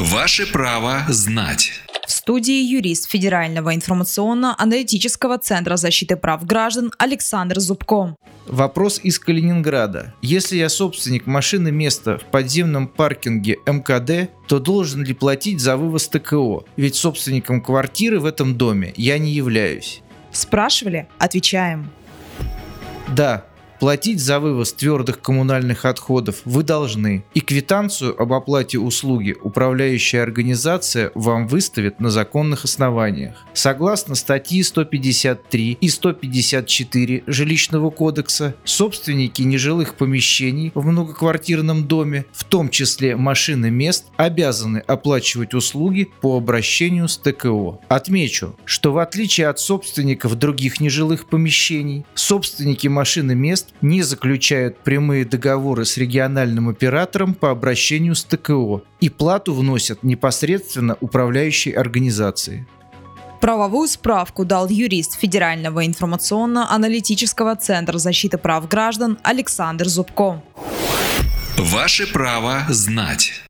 Ваше право знать. В студии юрист Федерального информационно-аналитического центра защиты прав граждан Александр Зубко. Вопрос из Калининграда. Если я собственник машины места в подземном паркинге МКД, то должен ли платить за вывоз ТКО? Ведь собственником квартиры в этом доме я не являюсь. Спрашивали? Отвечаем. Да. Платить за вывоз твердых коммунальных отходов вы должны, и квитанцию об оплате услуги управляющая организация вам выставит на законных основаниях. Согласно статьи 153 и 154 Жилищного кодекса, собственники нежилых помещений в многоквартирном доме, в том числе машины мест, обязаны оплачивать услуги по обращению с ТКО. Отмечу, что в отличие от собственников других нежилых помещений, собственники машины мест не заключают прямые договоры с региональным оператором по обращению с ТКО и плату вносят непосредственно управляющей организации. Правовую справку дал юрист Федерального информационно-аналитического центра защиты прав граждан Александр Зубко. Ваше право знать.